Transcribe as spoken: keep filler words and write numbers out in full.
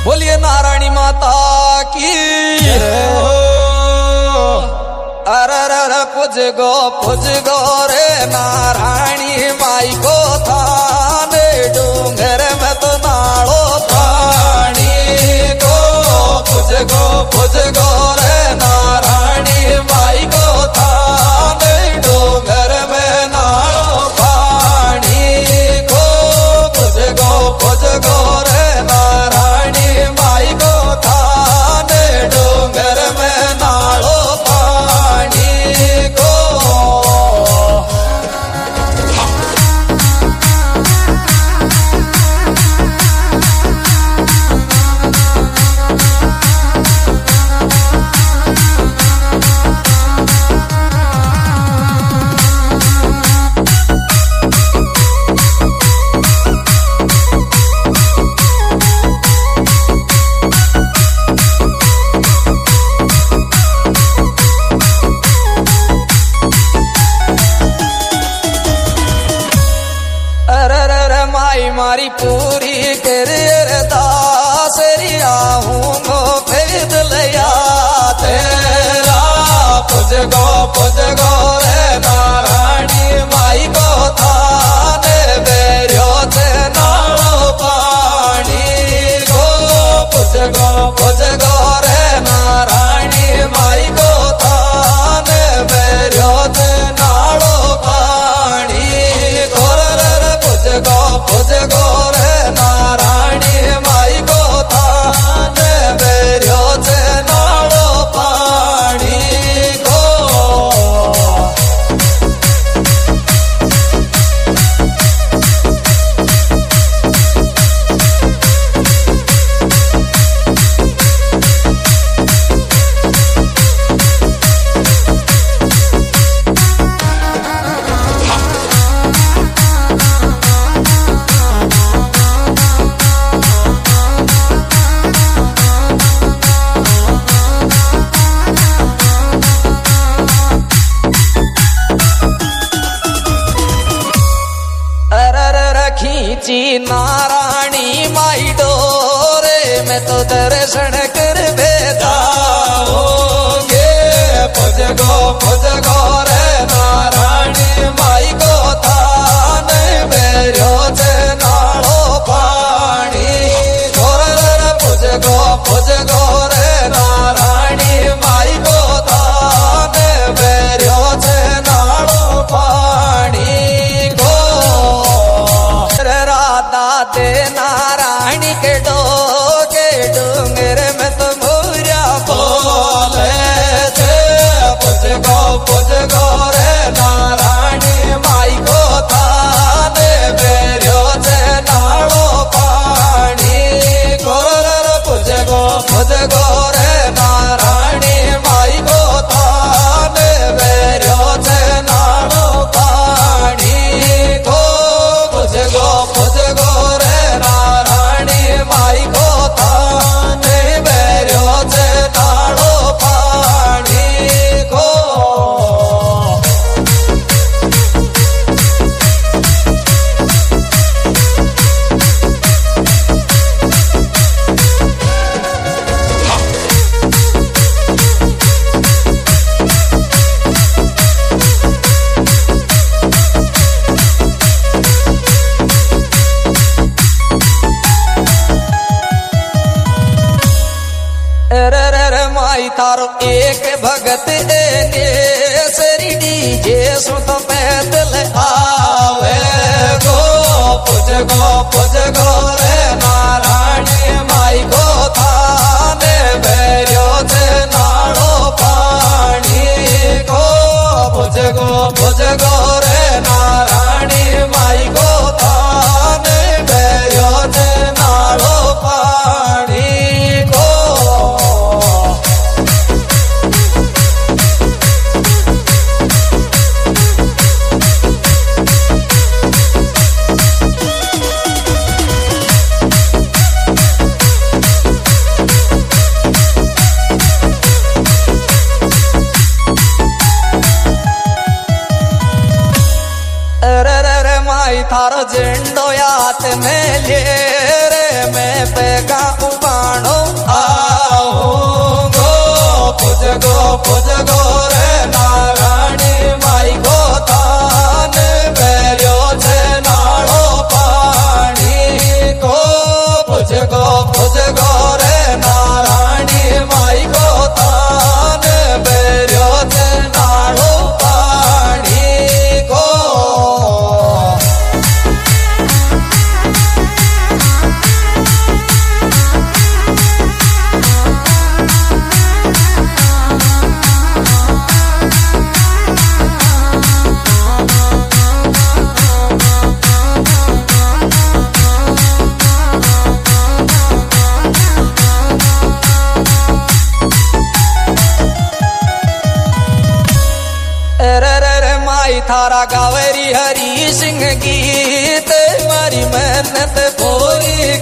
बोलिए नारायणी माता की अरे अरे पुज गो पुज गो रे नारायणी माई को थाने डूंगर में तो नाड़ो पानी को पुज गो पुज गो रे नारायणी माई को थाने डूंगर में नाड़ो पानी को पुज गो पुज गो रे नारायणी माई को थाने डूंगर में नाड़ो पानी को मारी पूरी कर दासरिया हूँ गो भेद लिया तेरा पुज गो पुज गो रे नारायणी माई को थाने बेरियो से नाड़ो पानी गो पुज गो पुज गो रे नारायणी माई को थाने बेरियो से नाड़ो पानी गो रे पुज गो पुज गो रे नारायणी माई को थाने बेरियो से नाड़ो पानी को खींची नारायणी माई डोरे में तो दर्शन कर बेदा होगे पुज गो पुज गो रे नारायणी माई को थाने बेरियो से नाड़ो पानी गोर पुज गो पुज गो रे नारायणी माई को थाने बेरियो से नाड़ो पानी दे नारायणी के डोके डूंगर में तो मुरिया बोले थे पुज गो पुज गो रे नारायणी माई को थाने बेरियो से नाड़ो पानी गोर पुज गो पुज गो रे नारायणी माई को थाने बेरियो से नाड़ो पानी को पुज गो पुज गो नारायणी माई को थाने बेरियो से नाड़ो पानी को माई तारो एक भगत ने सरी डीजे सुत पैदल आवे गो पुज गो पुज गो रे नारायणी माई को थाने बेरियो से नाड़ो पानी को पुज गो पुज गो रे नारायणी माई को थाने बेरियो से नाड़ो पानी को थारो झंडो याद में ले रे मैं पेगा उबाण पूज गोरे नारायणी माई को तान बेरियो ते नाड़ो पानी को थारा गावेरी हरी सिंह गीत मारी मेहनत पूरी